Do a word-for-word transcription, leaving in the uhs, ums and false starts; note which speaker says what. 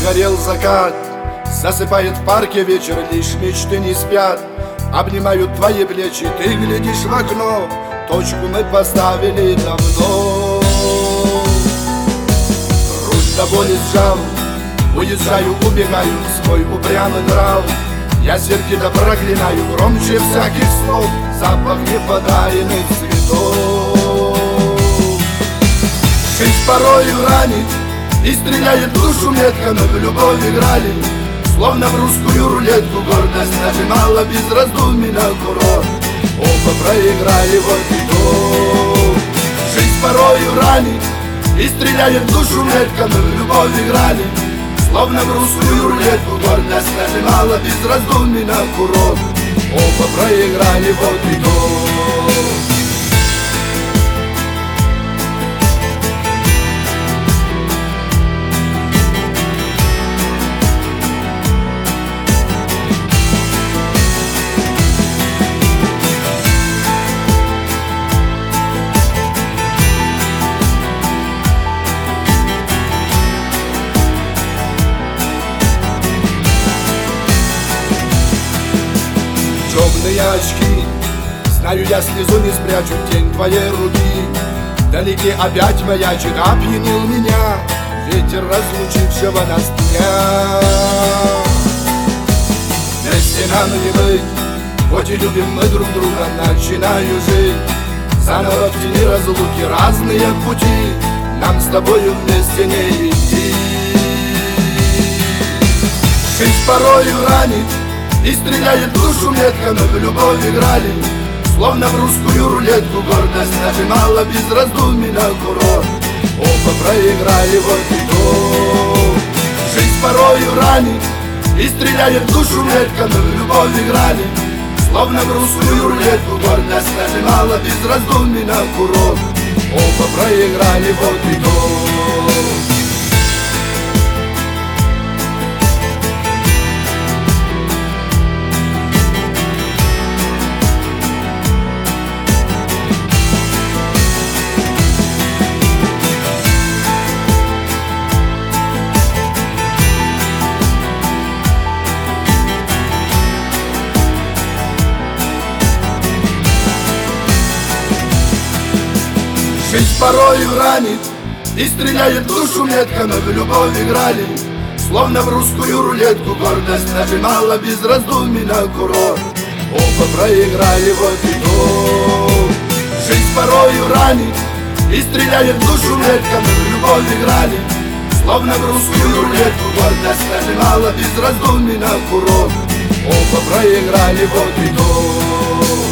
Speaker 1: Загорел закат, засыпает в парке вечер, лишь мечты не спят. Обнимают твои плечи, ты глядишь в окно, точку мы поставили давно. Руль до боли сжал, уезжаю, убегаю в свой упрямый нрав. Я сердито проклинаю громче всяких слов запах неподаренных цветов. Жизнь порою ранит и стреляет в душу метко, мы в любовь играли, словно в русскую рулетку. Гордость нажимала без раздумий на курок, оба проиграли, вот и то. Жизнь порою ранит и стреляет в душу метко, мы в любовь играли, словно в русскую рулетку. Гордость нажимала без раздумий на курок, оба проиграли, вот и то. Темные очки, знаю, я слезу не спрячу, тень твоей руки вдалеке опять маячит, опьянил меня ветер разлучившего нас дня. Вместе нам не быть, хоть и любим мы друг друга, начинаю жить заново в тени разлуки, разные пути нам с тобою вместе не идти. Жизнь порою ранит и стреляет в душу метко, мы в любовь играли, словно в русскую рулетку. Гордость нажимала без раздумий на курок, оба проиграли, вот и то. Жизнь порою ранит и стреляет в душу метко, мы в любовь играли, словно в русскую рулетку. Гордость нажимала без раздумий на курок, оба проиграли, вот и то. Жизнь порою ранит и стреляет в душу метко, мы в любовь играли, словно в русскую рулетку. Гордость нажимала без раздумий на курок, оба проиграли, вот и то. Жизнь порою ранит и стреляет в душу метко, мы в любовь играли, словно в русскую рулетку. Гордость нажимала без раздумий на курок, оба проиграли, вот и то.